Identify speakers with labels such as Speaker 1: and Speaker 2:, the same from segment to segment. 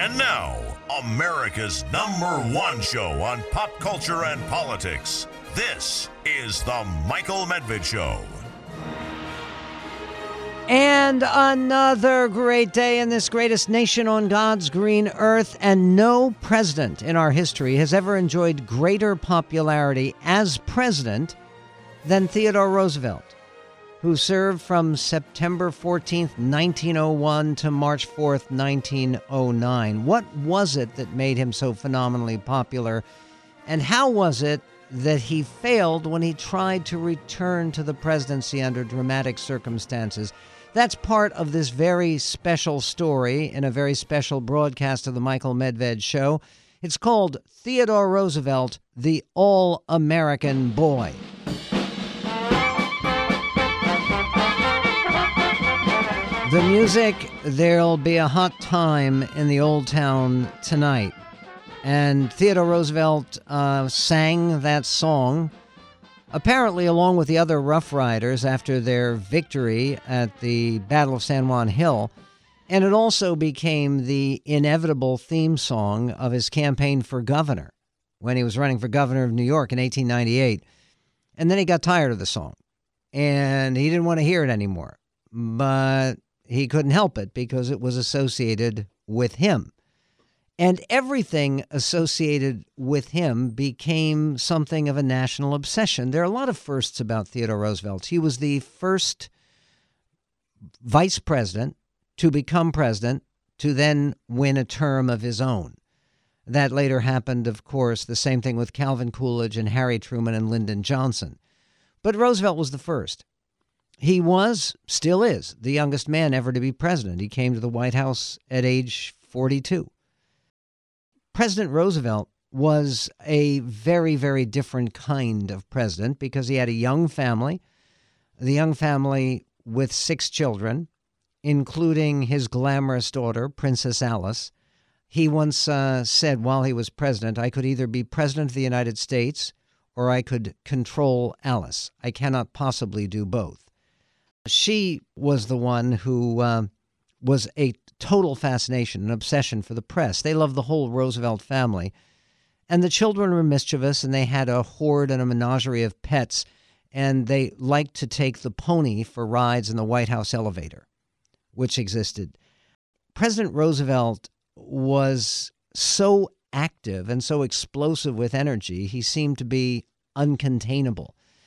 Speaker 1: And now, America's #1 show on pop culture and politics. This is The Michael Medved Show.
Speaker 2: And another great day in this greatest nation on God's green earth, and no president in our history has ever enjoyed greater popularity as president than Theodore Roosevelt, who served from September 14th, 1901 to March 4th, 1909. What was it that made him so phenomenally popular, and how was it that he failed when he tried to return to the presidency under dramatic circumstances? That's part of this very special story in a very special broadcast of the Michael Medved Show. It's called Theodore Roosevelt, the All-American Boy. The music, there'll be a hot time in the old town tonight. And Theodore Roosevelt sang that song, apparently along with the other Rough Riders after their victory at the Battle of San Juan Hill. And it also became the inevitable theme song of his campaign for governor when he was running for governor of New York in 1898. And then he got tired of the song and he didn't want to hear it anymore. But he couldn't help it because it was associated with him. And everything associated with him became something of a national obsession. There are a lot of firsts about Theodore Roosevelt. He was the first vice president to become president to then win a term of his own. That later happened, of course, the same thing with Calvin Coolidge and Harry Truman and Lyndon Johnson. But Roosevelt was the first. He was, still is, the youngest man ever to be president. He came to the White House at age 42. President Roosevelt was a very, very different kind of president because he had a young family, the young family with 6 children, including his glamorous daughter, Princess Alice. He once said while he was president, I could either be president of the United States or I could control Alice. I cannot possibly do both. She was the one who was a total fascination, an obsession for the press. They loved the whole Roosevelt family. And the children were mischievous, and they had a horde and a menagerie of pets, and they liked to take the pony for rides in the White House elevator, which existed. President Roosevelt was so active and so explosive with energy, he seemed to be uncontainable.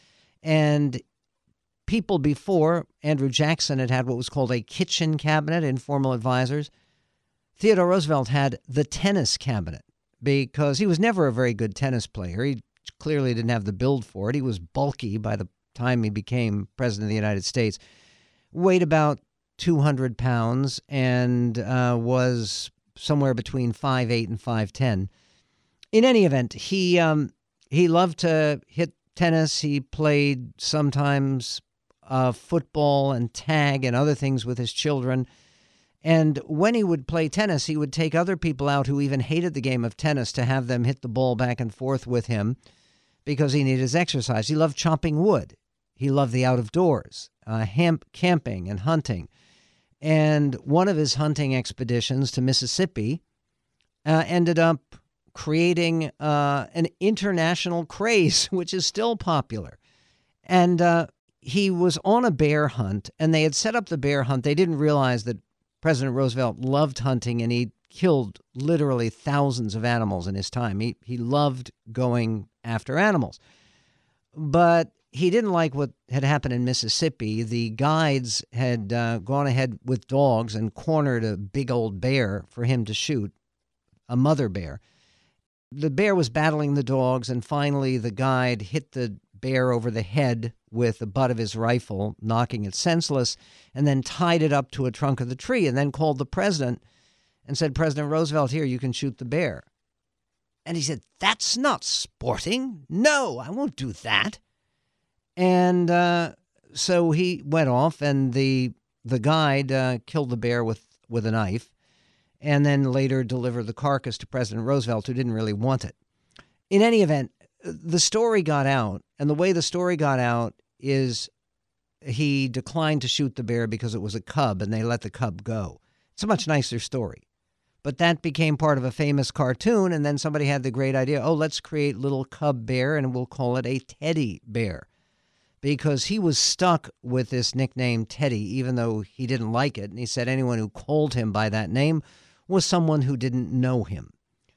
Speaker 2: And people before, Andrew Jackson had what was called a kitchen cabinet, informal advisors. Theodore Roosevelt had the tennis cabinet because he was never a very good tennis player. He clearly didn't have the build for it. He was bulky by the time he became president of the United States, weighed about 200 pounds and was somewhere between 5'8" and 5'10". In any event, he loved to hit tennis. He played sometimes football and tag and other things with his children. And when he would play tennis, he would take other people out who even hated the game of tennis to have them hit the ball back and forth with him because he needed his exercise. He loved chopping wood. He loved the out of doors, camping and hunting. And one of his hunting expeditions to Mississippi ended up creating an international craze, which is still popular. And he was on a bear hunt, and they had set up the bear hunt. They didn't realize that President Roosevelt loved hunting, and he killed literally thousands of animals in his time. He loved going after animals. But he didn't like what had happened in Mississippi. The guides had gone ahead with dogs and cornered a big old bear for him to shoot, a mother bear. The bear was battling the dogs, and finally the guide hit the bear over the head with the butt of his rifle, knocking it senseless, and then tied it up to a trunk of the tree, and then called the president and said, President Roosevelt, here, you can shoot the bear. And he said, that's not sporting. No, I won't do that. And so he went off, and the guide killed the bear with a knife, and then later delivered the carcass to President Roosevelt, who didn't really want it. In any event, the story got out, and the way the story got out is he declined to shoot the bear because it was a cub, and they let the cub go. It's a much nicer story. But that became part of a famous cartoon, and then somebody had the great idea, let's create little cub bear, and we'll call it a teddy bear. Because he was stuck with this nickname Teddy, even though he didn't like it. And he said anyone who called him by that name was someone who didn't know him.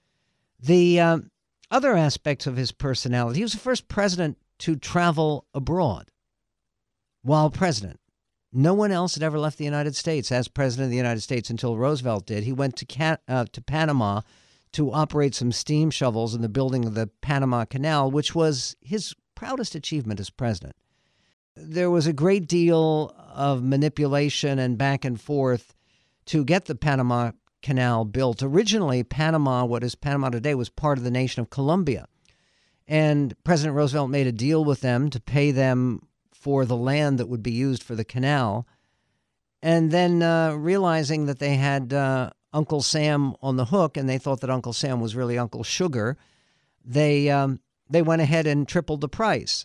Speaker 2: The other aspects of his personality, he was the first president to travel abroad while president. No one else had ever left the United States as president of the United States until Roosevelt did. He went to Panama to operate some steam shovels in the building of the Panama Canal, which was his proudest achievement as president. There was a great deal of manipulation and back and forth to get the Panama Canal built. Originally, Panama, what is Panama today, was part of the nation of Colombia. And President Roosevelt made a deal with them to pay them for the land that would be used for the canal. And then realizing that they had Uncle Sam on the hook, and they thought that Uncle Sam was really Uncle Sugar, they went ahead and tripled the price.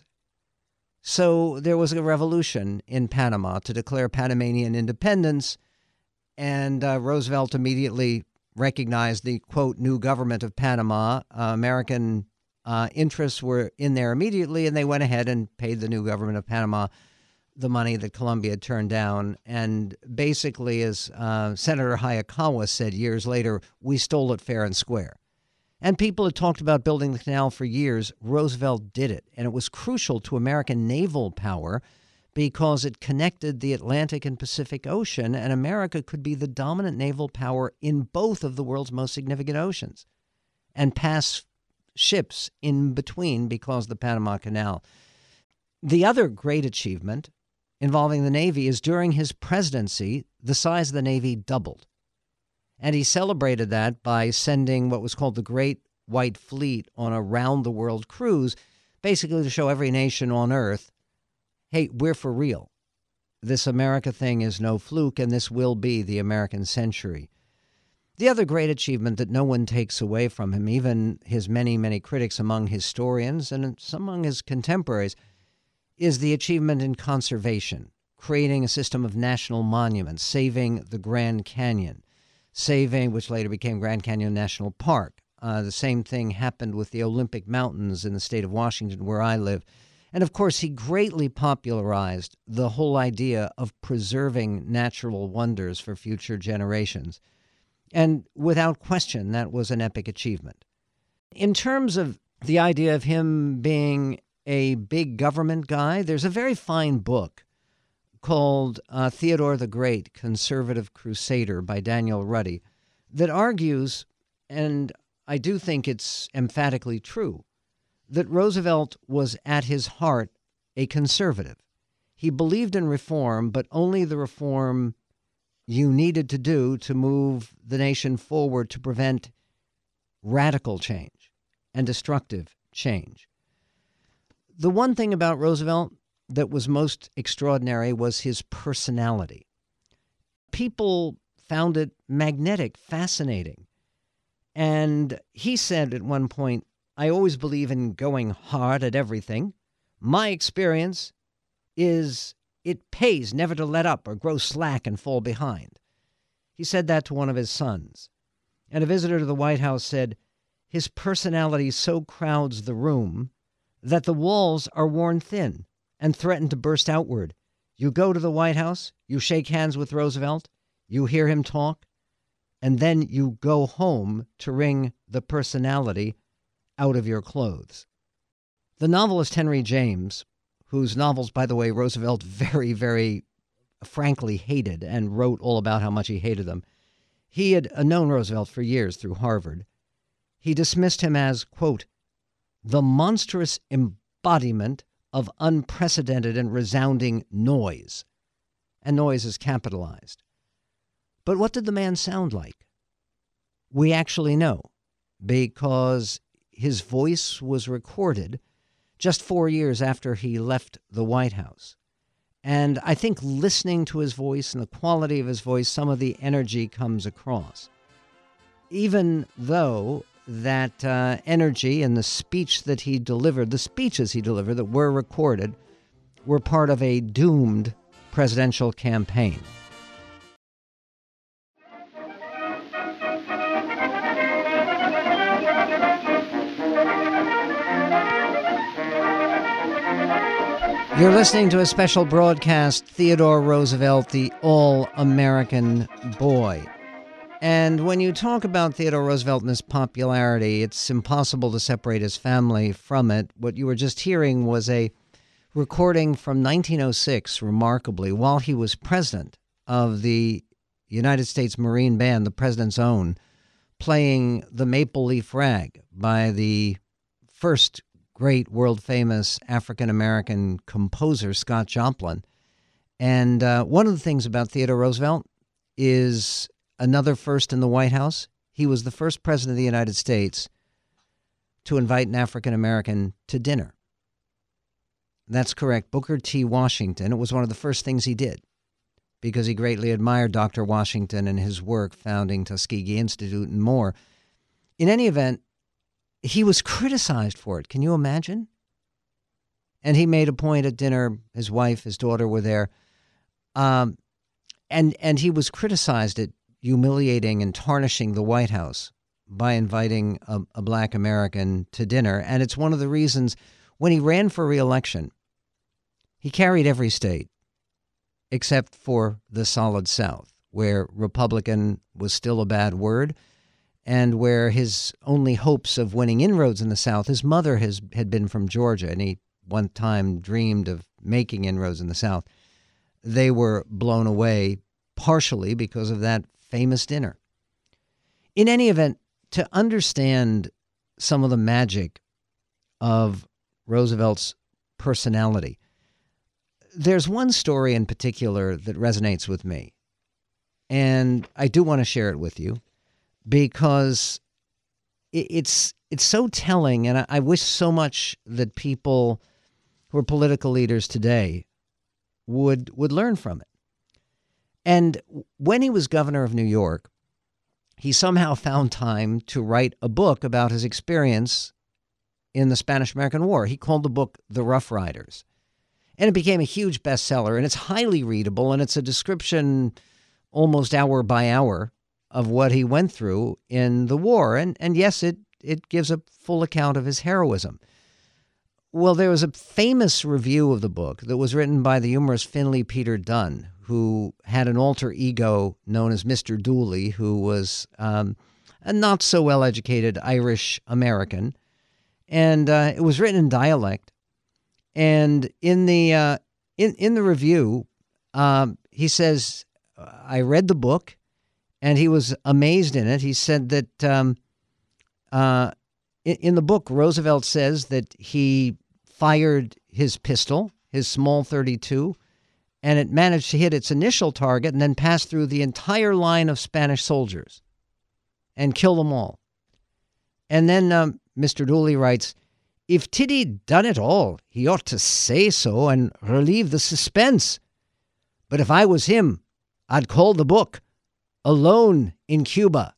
Speaker 2: So there was a revolution in Panama to declare Panamanian independence, and Roosevelt immediately recognized the, quote, new government of Panama. American interests were in there immediately, and they went ahead and paid the new government of Panama the money that Colombia had turned down. And basically, as Senator Hayakawa said years later, we stole it fair and square. And people had talked about building the canal for years. Roosevelt did it, and it was crucial to American naval power because it connected the Atlantic and Pacific Ocean, and America could be the dominant naval power in both of the world's most significant oceans and pass ships in between because of the Panama Canal. The other great achievement involving the Navy is during his presidency, the size of the Navy doubled. And he celebrated that by sending what was called the Great White Fleet on a round-the-world cruise, basically to show every nation on Earth, hey, we're for real. This America thing is no fluke, and this will be the American century. The other great achievement that no one takes away from him, even his many, many critics among historians and some among his contemporaries, is the achievement in conservation, creating a system of national monuments, saving the Grand Canyon, which later became Grand Canyon National Park. The same thing happened with the Olympic Mountains in the state of Washington, where I live. And, of course, he greatly popularized the whole idea of preserving natural wonders for future generations. And without question, that was an epic achievement. In terms of the idea of him being a big government guy, there's a very fine book called Theodore the Great, Conservative Crusader by Daniel Ruddy that argues, and I do think it's emphatically true, that Roosevelt was at his heart a conservative. He believed in reform, but only the reform you needed to do to move the nation forward to prevent radical change and destructive change. The one thing about Roosevelt that was most extraordinary was his personality. People found it magnetic, fascinating. And he said at one point, I always believe in going hard at everything. My experience is it pays never to let up or grow slack and fall behind. He said that to one of his sons. And a visitor to the White House said, his personality so crowds the room that the walls are worn thin and threaten to burst outward. You go to the White House, you shake hands with Roosevelt, you hear him talk, and then you go home to wring the personality out of your clothes. The novelist Henry James, whose novels, by the way, Roosevelt very, very frankly hated and wrote all about how much he hated them. He had known Roosevelt for years through Harvard. He dismissed him as, quote, the monstrous embodiment of unprecedented and resounding noise. And noise is capitalized. But what did the man sound like? We actually know, because his voice was recorded just 4 years after he left the White House. And I think listening to his voice and the quality of his voice, some of the energy comes across. Even though that energy and the speech that he delivered, the speeches he delivered that were recorded, were part of a doomed presidential campaign. You're listening to a special broadcast, Theodore Roosevelt, the All-American Boy. And when you talk about Theodore Roosevelt and his popularity, it's impossible to separate his family from it. What you were just hearing was a recording from 1906, remarkably, while he was president of the United States Marine Band, the president's own, playing the Maple Leaf Rag by the first great world-famous African-American composer, Scott Joplin. And one of the things about Theodore Roosevelt is another first in the White House. He was the first president of the United States to invite an African-American to dinner. That's correct, Booker T. Washington. It was one of the first things he did because he greatly admired Dr. Washington and his work founding Tuskegee Institute and more. In any event, he was criticized for it. Can you imagine? And he made a point at dinner. His wife, his daughter were there. And he was criticized at humiliating and tarnishing the White House by inviting a black American to dinner. And it's one of the reasons when he ran for re-election, he carried every state except for the Solid South, where Republican was still a bad word, and where his only hopes of winning inroads in the South, his mother had been from Georgia, and he one time dreamed of making inroads in the South. They were blown away partially because of that famous dinner. In any event, to understand some of the magic of Roosevelt's personality, there's one story in particular that resonates with me, and I do want to share it with you, because it's so telling, and I wish so much that people who are political leaders today would learn from it. And when he was governor of New York, he somehow found time to write a book about his experience in the Spanish-American War. He called the book The Rough Riders. And it became a huge bestseller, and it's highly readable, and it's a description almost hour by hour of what he went through in the war. And yes, it gives a full account of his heroism. Well, there was a famous review of the book that was written by the humorist Finley Peter Dunne, who had an alter ego known as Mr. Dooley, who was a not-so-well-educated Irish American. And it was written in dialect. And in the review, he says, I read the book, and he was amazed in it. He said that in the book, Roosevelt says that he fired his pistol, his small .32, and it managed to hit its initial target and then pass through the entire line of Spanish soldiers and kill them all. And then Mr. Dooley writes, if Tiddy done it all, he ought to say so and relieve the suspense. But if I was him, I'd call the book Alone in Cuba.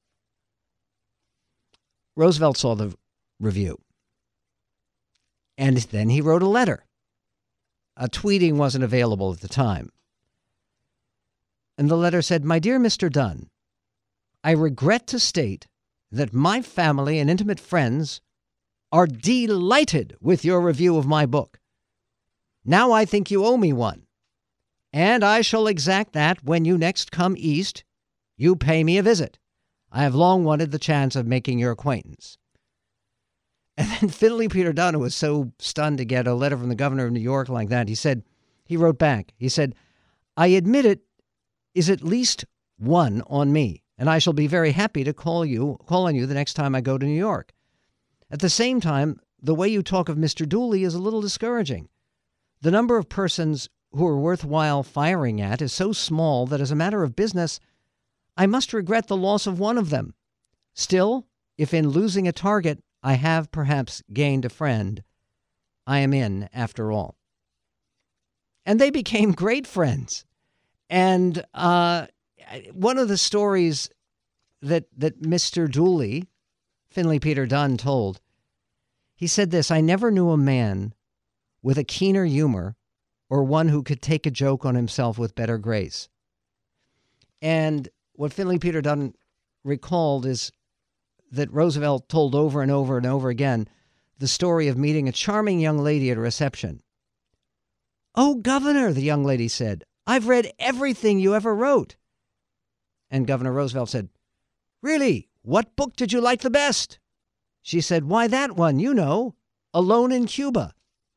Speaker 2: Roosevelt saw the review. And then he wrote a letter. Tweeting wasn't available at the time. And the letter said, My dear Mr. Dunne, I regret to state that my family and intimate friends are delighted with your review of my book. Now I think you owe me one, and I shall exact that when you next come east, you pay me a visit. I have long wanted the chance of making your acquaintance. And then Finley Peter Dunne, who was so stunned to get a letter from the governor of New York like that, he wrote back, he said, I admit it is at least one on me, and I shall be very happy to call on you the next time I go to New York. At the same time, the way you talk of Mr. Dooley is a little discouraging. The number of persons who are worthwhile firing at is so small that as a matter of business, I must regret the loss of one of them. Still, if in losing a target I have perhaps gained a friend, I am in after all. And they became great friends. And one of the stories that Mr. Dooley, Finley Peter Dunne, told, he said this, I never knew a man with a keener humor or one who could take a joke on himself with better grace. And what Finley Peter Dunne recalled is that Roosevelt told over and over and over again the story of meeting a charming young lady at a reception "Oh, Governor," the young lady said, "I've read everything you ever wrote." And Governor Roosevelt said, "Really? What book did you like the best?" She said, "Why, that one, you know, Alone in Cuba."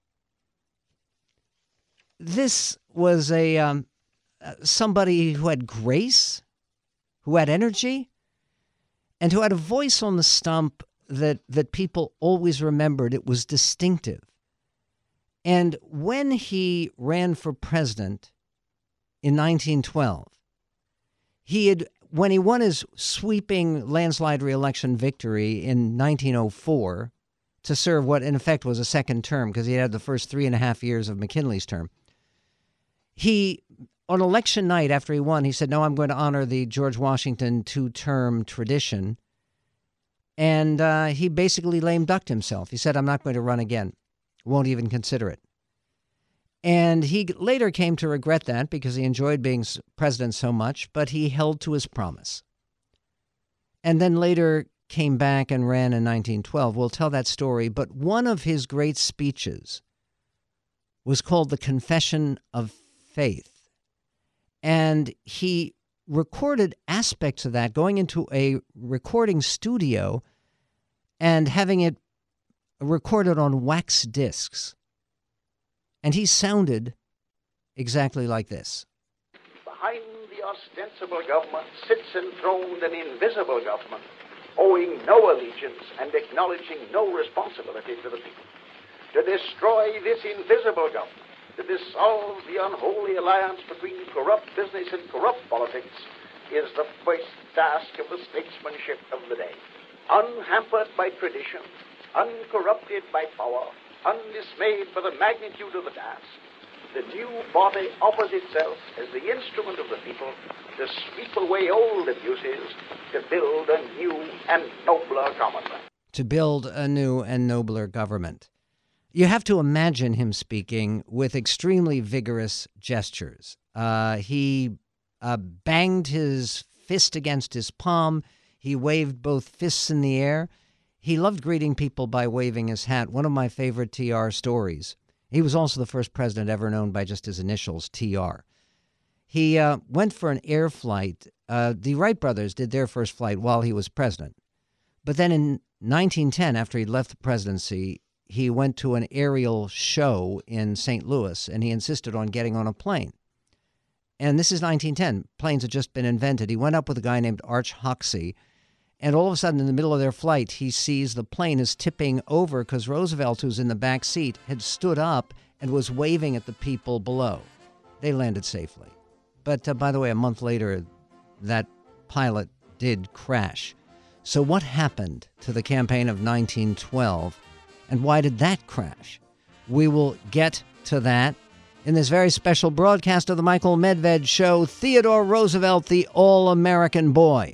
Speaker 2: This was somebody who had grace, who had energy, and who had a voice on the stump that people always remembered. It was distinctive. And when he ran for president in 1912, when he won his sweeping landslide reelection victory in 1904 to serve what in effect was a second term, because he had the first 3.5 years of McKinley's term, on election night after he won, he said, "No, I'm going to honor the George Washington 2-term tradition." And he basically lame ducked himself. He said, "I'm not going to run again. Won't even consider it." And he later came to regret that because he enjoyed being president so much, but he held to his promise. And then later came back and ran in 1912. We'll tell that story. But one of his great speeches was called The Confession of Faith. And he recorded aspects of that, going into a recording studio and having it recorded on wax discs. And he sounded exactly like this.
Speaker 3: Behind the ostensible government sits enthroned an invisible government, owing no allegiance and acknowledging no responsibility to the people. To destroy this invisible government, to dissolve the unholy alliance between corrupt business and corrupt politics, is the first task of the statesmanship of the day. Unhampered by tradition, uncorrupted by power, undismayed by the magnitude of the task, the new body offers itself as the instrument of the people to sweep away old abuses, to build a new and nobler commonwealth.
Speaker 2: To build a new and nobler government. You have to imagine him speaking with extremely vigorous gestures. He banged his fist against his palm. He waved both fists in the air. He loved greeting people by waving his hat. One of my favorite TR stories. He was also the first president ever known by just his initials, TR. He went for an air flight. The Wright brothers did their first flight while he was president. But then in 1910, after he left the presidency, he went to an aerial show in St. Louis, and he insisted on getting on a plane. And this is 1910. Planes had just been invented. He went up with a guy named Arch Hoxsey, and all of a sudden, in the middle of their flight, he sees the plane is tipping over because Roosevelt, who's in the back seat, had stood up and was waving at the people below. They landed safely. But by the way, a month later, that pilot did crash. So what happened to the campaign of 1912? And why did that crash? We will get to that in this very special broadcast of the Michael Medved Show, Theodore Roosevelt, the All-American Boy.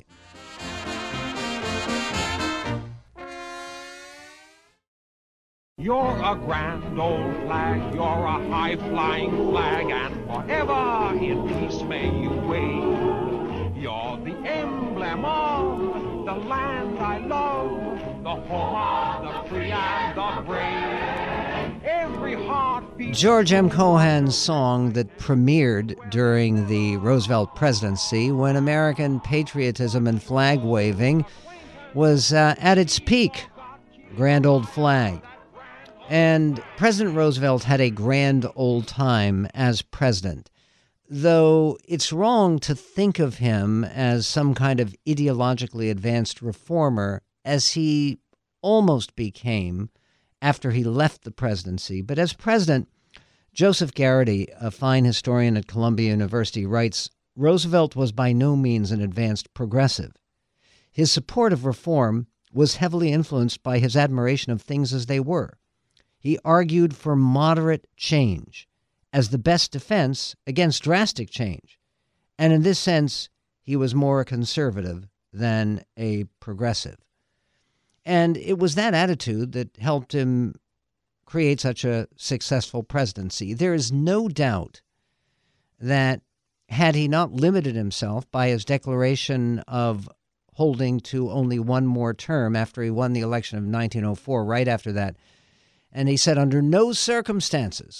Speaker 4: You're a grand old flag, you're a high-flying flag, and forever in peace may you wave. You're the emblem of the land I love, the home of the free and the brave. Every heartbeat.
Speaker 2: George M. Cohan's song that premiered during the Roosevelt presidency, when American patriotism and flag waving was at its peak. Grand Old Flag. And President Roosevelt had a grand old time as president, though it's wrong to think of him as some kind of ideologically advanced reformer, as he almost became after he left the presidency. But as president, Joseph Garrity, a fine historian at Columbia University, writes, Roosevelt was by no means an advanced progressive. His support of reform was heavily influenced by his admiration of things as they were. He argued for moderate change as the best defense against drastic change. And in this sense, he was more a conservative than a progressive. And it was that attitude that helped him create such a successful presidency. There is no doubt that had he not limited himself by his declaration of holding to only one more term after he won the election of 1904, right after that, and he said, under no circumstances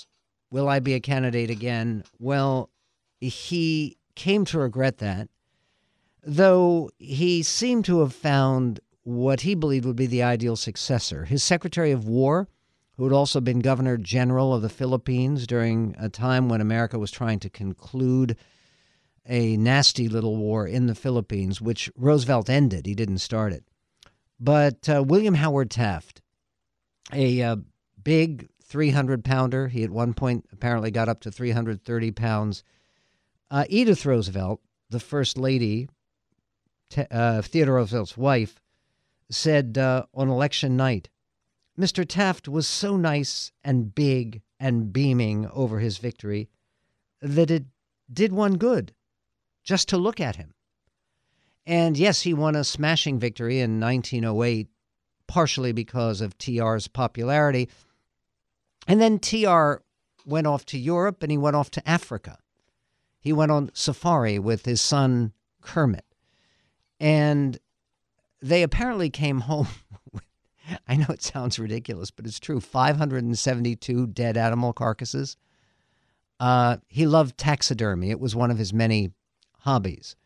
Speaker 2: will I be a candidate again? Well, he came to regret that, though he seemed to have found what he believed would be the ideal successor. His Secretary of War, who had also been Governor General of the Philippines during a time when America was trying to conclude a nasty little war in the Philippines, which Roosevelt ended. He didn't start it. But William Howard Taft, a big 300-pounder, he at one point apparently got up to 330 pounds. Edith Roosevelt, the First Lady, Theodore Roosevelt's wife, said on election night, Mr. Taft was so nice and big and beaming over his victory that it did one good just to look at him. And yes, he won a smashing victory in 1908, partially because of TR's popularity. And then TR went off to Europe and he went off to Africa. He went on safari with his son Kermit. And they apparently came home with, I know it sounds ridiculous, but it's true, 572 dead animal carcasses. He loved taxidermy. It was one of his many hobbies.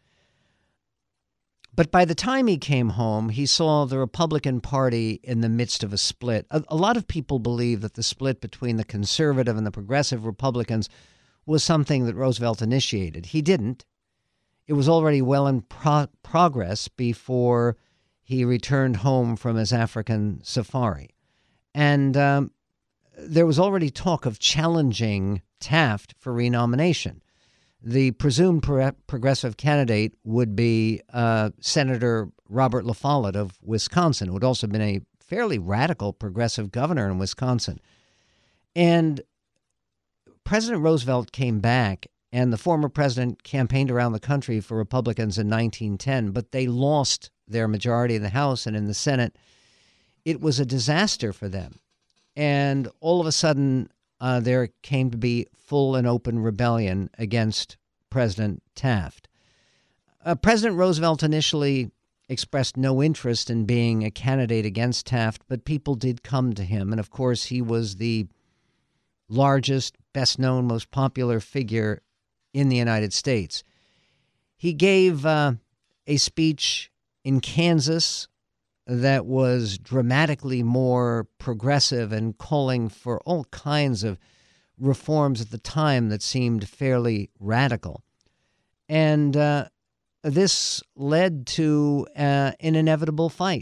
Speaker 2: But by the time he came home, he saw the Republican Party in the midst of a split. A lot of people believe that the split between the conservative and the progressive Republicans was something that Roosevelt initiated. He didn't. It was already well in progress before he returned home from his African safari. And there was already talk of challenging Taft for renomination. The presumed progressive candidate would be Senator Robert La Follette of Wisconsin, who had also been a fairly radical progressive governor in Wisconsin. And President Roosevelt came back, and the former president campaigned around the country for Republicans in 1910, but they lost their majority in the House and in the Senate. It was a disaster for them. And all of a sudden, there came to be full and open rebellion against President Taft. President Roosevelt initially expressed no interest in being a candidate against Taft, but people did come to him. And of course, he was the largest, best known, most popular figure in the United States. He gave a speech in Kansas that was dramatically more progressive and calling for all kinds of reforms at the time that seemed fairly radical. And this led to an inevitable fight.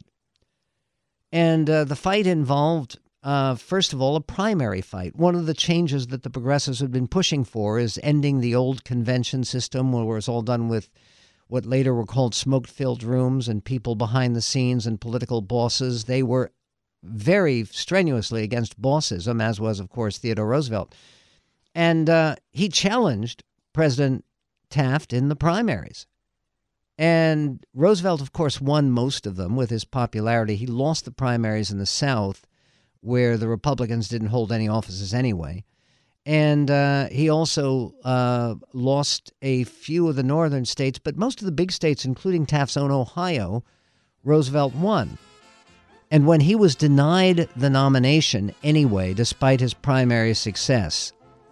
Speaker 2: And the fight involved, first of all, a primary fight. One of the changes that the progressives had been pushing for is ending the old convention system where it was all done with what later were called smoke-filled rooms and people behind the scenes and political bosses. They were very strenuously against bossism, as was, of course, Theodore Roosevelt. And he challenged President Taft in the primaries. And Roosevelt, of course, won most of them with his popularity. He lost the primaries in the South, where the Republicans didn't hold any offices anyway. And he also lost a few of the northern states, but most of the big states, including Taft's own Ohio, Roosevelt won. And when he was denied the nomination anyway, despite his primary success,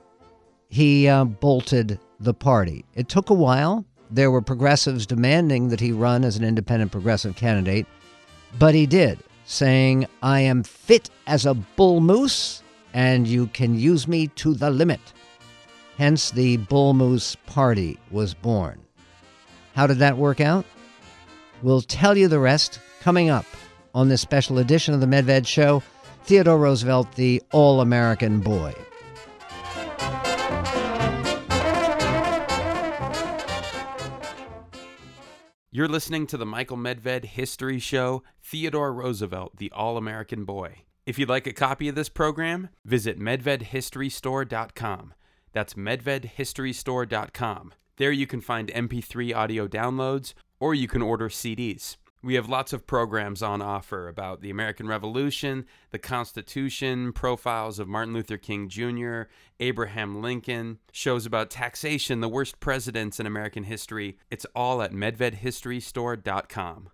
Speaker 2: he bolted the party. It took a while. There were progressives demanding that he run as an independent progressive candidate, but he did, saying, "I am fit as a bull moose, and you can use me to the limit." Hence, the Bull Moose Party was born. How did that work out? We'll tell you the rest coming up on this special edition of the Medved Show. Theodore Roosevelt, the All-American Boy.
Speaker 5: You're listening to the Michael Medved History Show, Theodore Roosevelt, the All-American Boy. If you'd like a copy of this program, visit medvedhistorystore.com. That's medvedhistorystore.com. There you can find MP3 audio downloads, or you can order CDs. We have lots of programs on offer about the American Revolution, the Constitution, profiles of Martin Luther King Jr., Abraham Lincoln, shows about taxation, the worst presidents in American history. It's all at medvedhistorystore.com.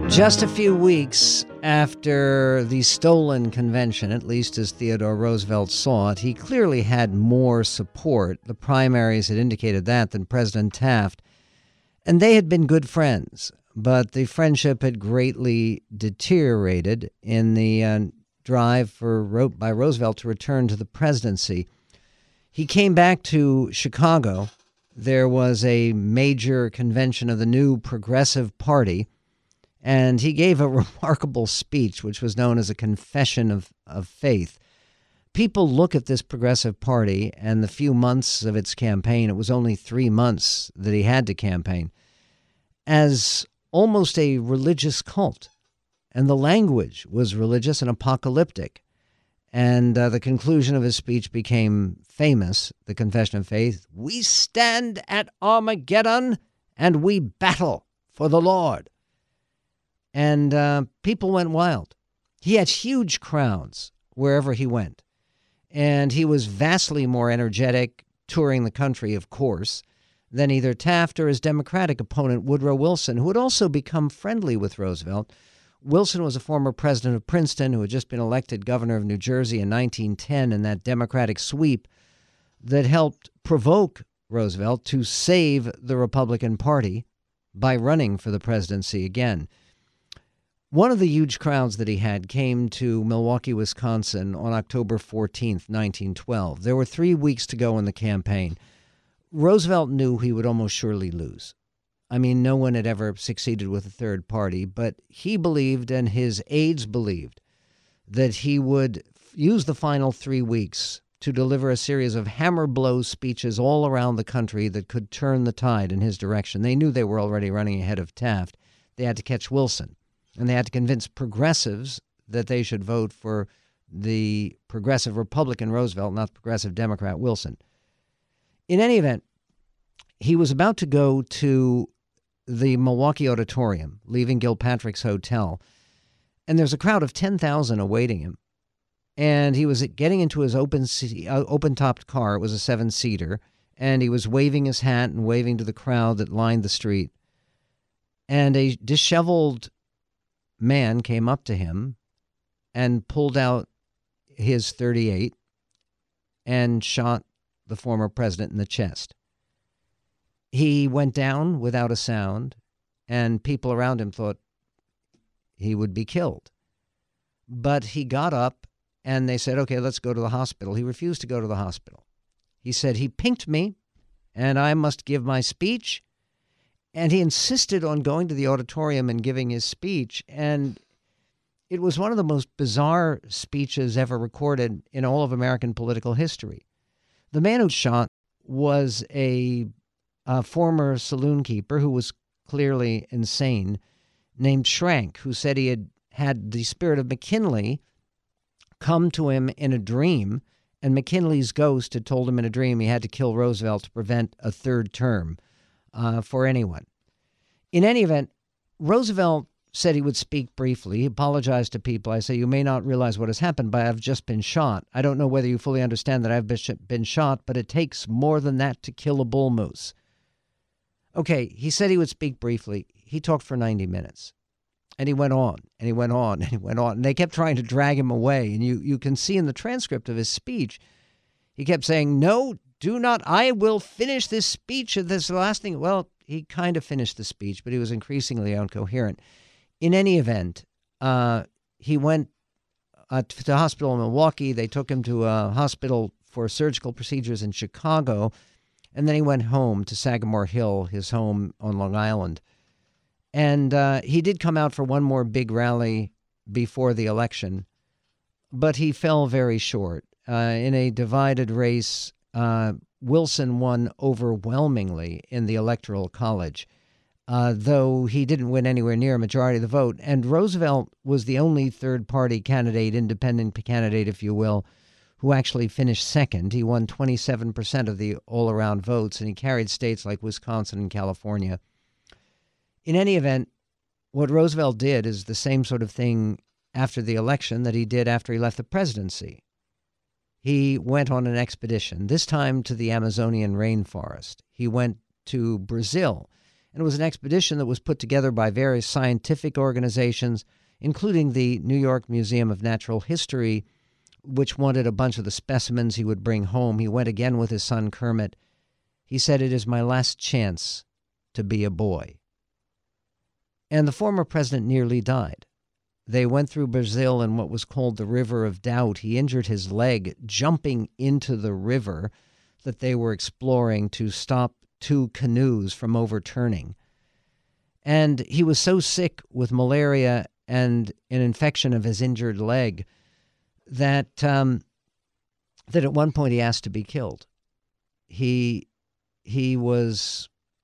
Speaker 2: Just a few weeks after the stolen convention, at least as Theodore Roosevelt saw it, he clearly had more support. The primaries had indicated that than President Taft. And they had been good friends, but the friendship had greatly deteriorated in the drive by Roosevelt to return to the presidency. He came back to Chicago. There was a major convention of the new Progressive Party, and he gave a remarkable speech, which was known as a confession of faith. People look at this Progressive Party and the few months of its campaign, it was only 3 months that he had to campaign, as almost a religious cult. And the language was religious and apocalyptic. And the conclusion of his speech became famous, the Confession of Faith. We stand at Armageddon and we battle for the Lord. And people went wild. He had huge crowds wherever he went. And he was vastly more energetic, touring the country, of course, than either Taft or his Democratic opponent, Woodrow Wilson, who had also become friendly with Roosevelt. Wilson was a former president of Princeton who had just been elected governor of New Jersey in 1910 in that Democratic sweep that helped provoke Roosevelt to save the Republican Party by running for the presidency again. One of the huge crowds that he had came to Milwaukee, Wisconsin on October 14th, 1912. There were 3 weeks to go in the campaign. Roosevelt knew he would almost surely lose. I mean, no one had ever succeeded with a third party, but he believed and his aides believed that he would use the final 3 weeks to deliver a series of hammer blow speeches all around the country that could turn the tide in his direction. They knew they were already running ahead of Taft. They had to catch Wilson, and they had to convince progressives that they should vote for the progressive Republican Roosevelt, not the progressive Democrat Wilson. In any event, he was about to go to the Milwaukee Auditorium, leaving Gilpatrick's Hotel, and there's a crowd of 10,000 awaiting him. And he was getting into his open-topped car. It was a 7-seater, and he was waving his hat and waving to the crowd that lined the street. And a disheveled man came up to him and pulled out his .38 and shot the former president in the chest. He went down without a sound, and people around him thought he would be killed. But he got up, and they said, okay, let's go to the hospital. He refused to go to the hospital. He said, he pinked me, and I must give my speech. And he insisted on going to the auditorium and giving his speech. And it was one of the most bizarre speeches ever recorded in all of American political history. The man who shot was a former saloon keeper who was clearly insane, named Schrank, who said he had the spirit of McKinley come to him in a dream, and McKinley's ghost had told him in a dream he had to kill Roosevelt to prevent a third term for anyone. In any event, Roosevelt said he would speak briefly. He apologized to people. I say, you may not realize what has happened, but I've just been shot. I don't know whether you fully understand that I've been shot, but it takes more than that to kill a bull moose. Okay, he said he would speak briefly. He talked for 90 minutes. And he went on, and he went on, and he went on. And they kept trying to drag him away. And you can see in the transcript of his speech, he kept saying, no, do not, I will finish this speech. This is the last thing. Well, he kind of finished the speech, but he was increasingly incoherent. In any event, he went to the hospital in Milwaukee. They took him to a hospital for surgical procedures in Chicago. And then he went home to Sagamore Hill, his home on Long Island. And he did come out for one more big rally before the election, but he fell very short. In a divided race, Wilson won overwhelmingly in the Electoral College, though he didn't win anywhere near a majority of the vote. And Roosevelt was the only third-party candidate, independent candidate, if you will, who actually finished second. He won 27% of the all-around votes, and he carried states like Wisconsin and California. In any event, what Roosevelt did is the same sort of thing after the election that he did after he left the presidency. He went on an expedition, this time to the Amazonian rainforest. He went to Brazil, And it was an expedition that was put together by various scientific organizations, including the New York Museum of Natural History, which wanted a bunch of the specimens he would bring home. He went again with his son Kermit. He said, "It is my last chance to be a boy." And the former president nearly died. They went through Brazil in what was called the River of Doubt. He injured his leg jumping into the river that they were exploring to stop two canoes from overturning. And he was so sick with malaria and an infection of his injured leg that that at one point he asked to be killed. He was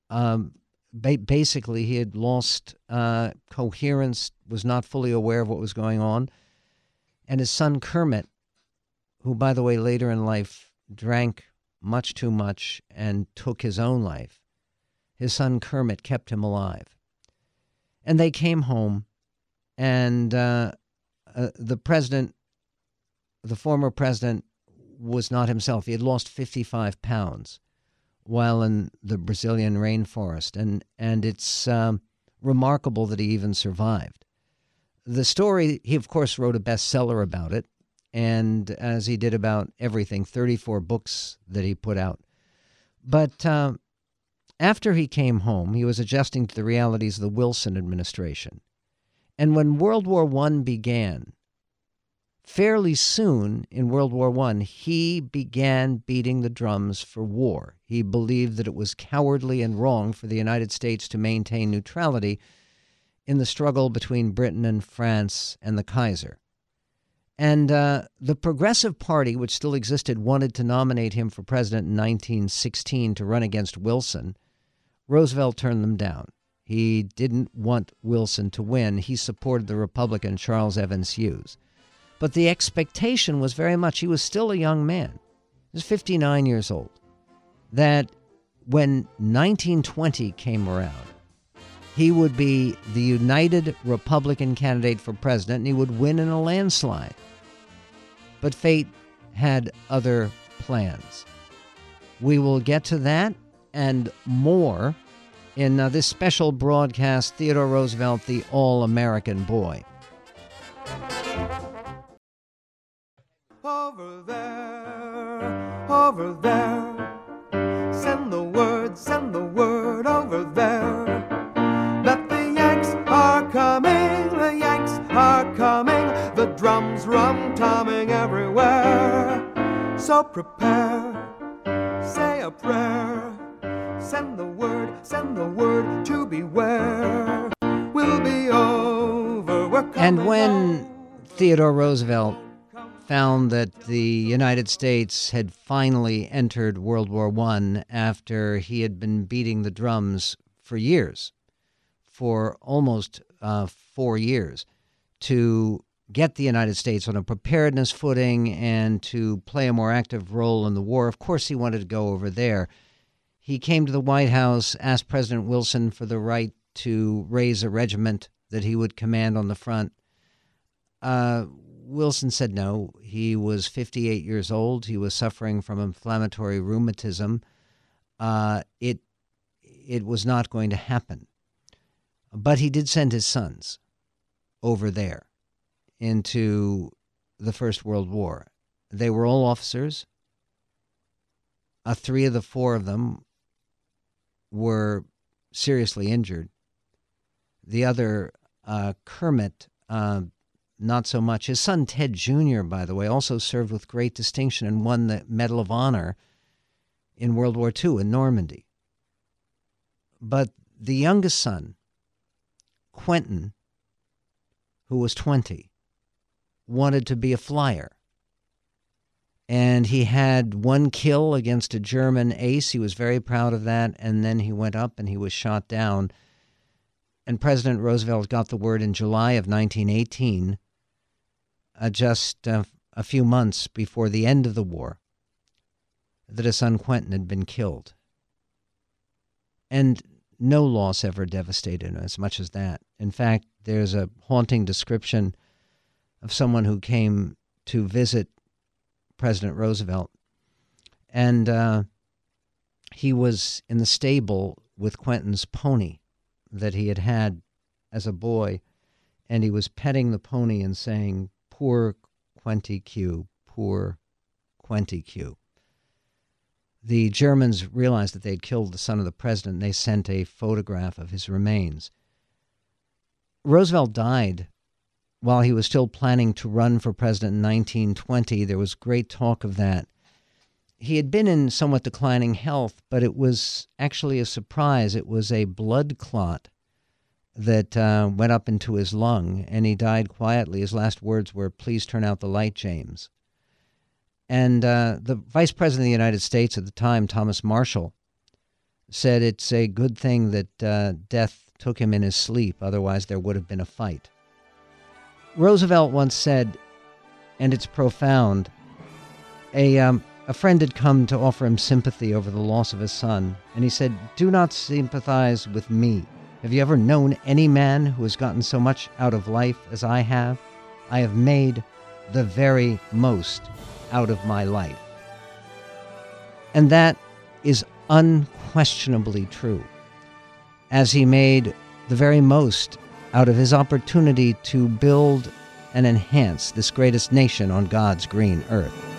Speaker 2: basically he had lost coherence, was not fully aware of what was going on, and his son Kermit, who by the way later in life drank much too much and took his own life, his son Kermit kept him alive. And they came home, and the president, the former president, was not himself. He had lost 55 pounds while in the Brazilian rainforest, and it's remarkable that he even survived. The story, he of course wrote a bestseller about it, and as he did about everything, 34 books that he put out. But after he came home, he was adjusting to the realities of the Wilson administration. And when World War I began, fairly soon in World War I, he began beating the drums for war. He believed that it was cowardly and wrong for the United States to maintain neutrality in the struggle between Britain and France and the Kaiser. And the Progressive Party, which still existed, wanted to nominate him for president in 1916 to run against Wilson. Roosevelt turned them down. He didn't want Wilson to win. He supported the Republican Charles Evans Hughes. But the expectation was very much, he was still a young man, he was 59 years old, that when 1920 came around, he would be the united Republican candidate for president and he would win in a landslide. But fate had other plans. We will get to that and more in this special broadcast, Theodore Roosevelt, the All-American Boy.
Speaker 6: Over there, send the word over there, that the Yanks are coming, the drums rum-tumming everywhere, so prepare, say a prayer, send the word to beware, we'll be over, we're coming.
Speaker 2: And when Theodore Roosevelt found that the United States had finally entered World War I after he had been beating the drums for years, for almost 4 years, to get the United States on a preparedness footing and to play a more active role in the war. Of course, he wanted to go over there. He came to the White House, asked President Wilson for the right to raise a regiment that he would command on the front. Wilson said no. He was 58 years old. He was suffering from inflammatory rheumatism. It was not going to happen. But he did send his sons over there into the First World War. They were all officers. 3 of the 4 of them were seriously injured. The other, Kermit, not so much. His son, Ted Jr., by the way, also served with great distinction and won the Medal of Honor in World War II in Normandy. But the youngest son, Quentin, who was 20, wanted to be a flyer. And he had 1 kill against a German ace. He was very proud of that. And then he went up and he was shot down. And President Roosevelt got the word in July of 1918, just a few months before the end of the war, that his son Quentin had been killed. And no loss ever devastated him as much as that. In fact, there's a haunting description of someone who came to visit President Roosevelt, and he was in the stable with Quentin's pony that he had had as a boy, and he was petting the pony and saying, "Poor Quenty Q, poor Quenty Q." The Germans realized that they'd killed the son of the president, and they sent a photograph of his remains. Roosevelt died while he was still planning to run for president in 1920. There was great talk of that. He had been in somewhat declining health, but it was actually a surprise. It was a blood clot that went up into his lung, and he died quietly. His last words were, "Please turn out the light, James." And the Vice President of the United States at the time, Thomas Marshall, said it's a good thing that death took him in his sleep, otherwise there would have been a fight. Roosevelt once said, and it's profound, a friend had come to offer him sympathy over the loss of his son, and he said, "Do not sympathize with me. Have you ever known any man who has gotten so much out of life as I have? I have made the very most out of my life." And that is unquestionably true, as he made the very most out of his opportunity to build and enhance this greatest nation on God's green earth.